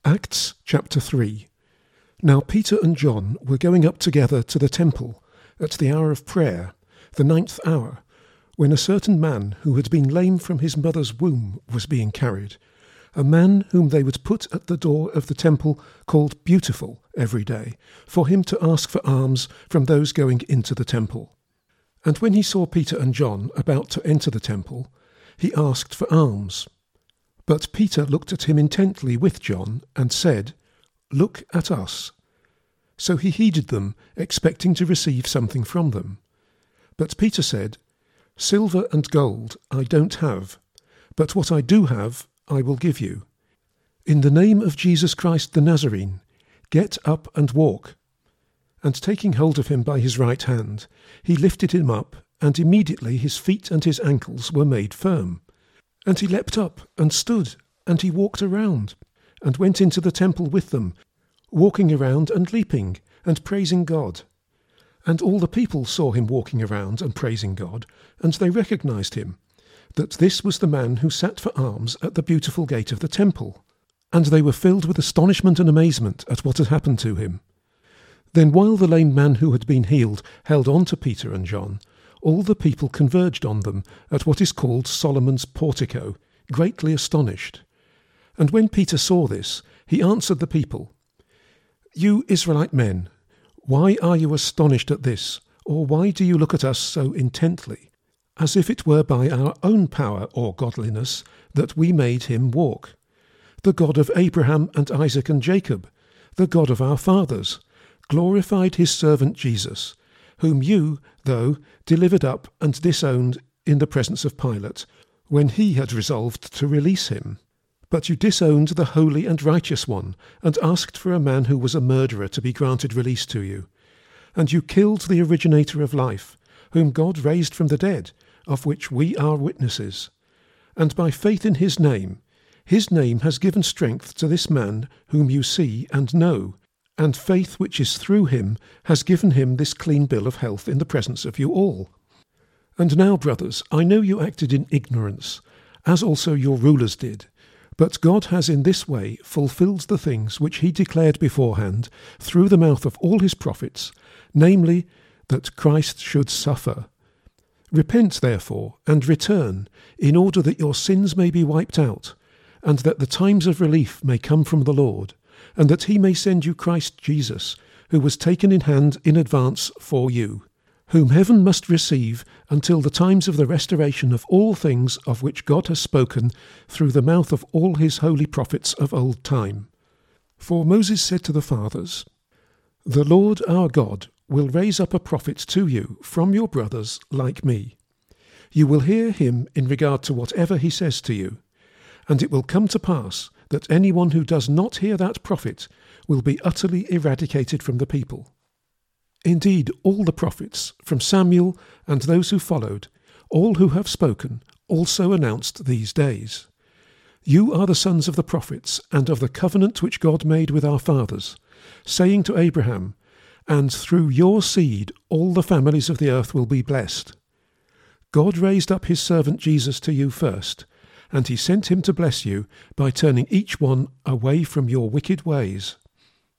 Acts chapter 3. Now Peter and John were going up together to the temple at the hour of prayer, the 9th hour, when a certain man who had been lame from his mother's womb was being carried, a man whom they would put at the door of the temple called Beautiful every day, for him to ask for alms from those going into the temple. And when he saw Peter and John about to enter the temple, he asked for alms. But Peter looked at him intently with John and said, "Look at us." So he heeded them, expecting to receive something from them. But Peter said, "Silver and gold I don't have, but what I do have I will give you. In the name of Jesus Christ the Nazarene, get up and walk." And taking hold of him by his right hand, he lifted him up, and immediately his feet and his ankles were made firm. And he leapt up and stood, and he walked around, and went into the temple with them, walking around and leaping, and praising God. And all the people saw him walking around and praising God, and they recognized him, that this was the man who sat for alms at the Beautiful gate of the temple. And they were filled with astonishment and amazement at what had happened to him. Then while the lame man who had been healed held on to Peter and John, all the people converged on them at what is called Solomon's portico, greatly astonished. And when Peter saw this, he answered the people, "You Israelite men, why are you astonished at this, or why do you look at us so intently, as if it were by our own power or godliness that we made him walk? The God of Abraham and Isaac and Jacob, the God of our fathers, glorified his servant Jesus, whom you, though, delivered up and disowned in the presence of Pilate, when he had resolved to release him. But you disowned the holy and righteous one, and asked for a man who was a murderer to be granted release to you. And you killed the originator of life, whom God raised from the dead, of which we are witnesses. And by faith in his name has given strength to this man whom you see and know, and faith which is through him has given him this clean bill of health in the presence of you all. And now, brothers, I know you acted in ignorance, as also your rulers did, but God has in this way fulfilled the things which he declared beforehand through the mouth of all his prophets, namely, that Christ should suffer. Repent, therefore, and return, in order that your sins may be wiped out, and that the times of relief may come from the Lord, and that he may send you Christ Jesus, who was taken in hand in advance for you, whom heaven must receive until the times of the restoration of all things of which God has spoken through the mouth of all his holy prophets of old time. For Moses said to the fathers, "The Lord our God will raise up a prophet to you from your brothers like me. You will hear him in regard to whatever he says to you, and it will come to pass that anyone who does not hear that prophet will be utterly eradicated from the people." Indeed, all the prophets, from Samuel and those who followed, all who have spoken, also announced these days. You are the sons of the prophets, and of the covenant which God made with our fathers, saying to Abraham, "And through your seed all the families of the earth will be blessed." God raised up his servant Jesus to you first, and he sent him to bless you by turning each one away from your wicked ways.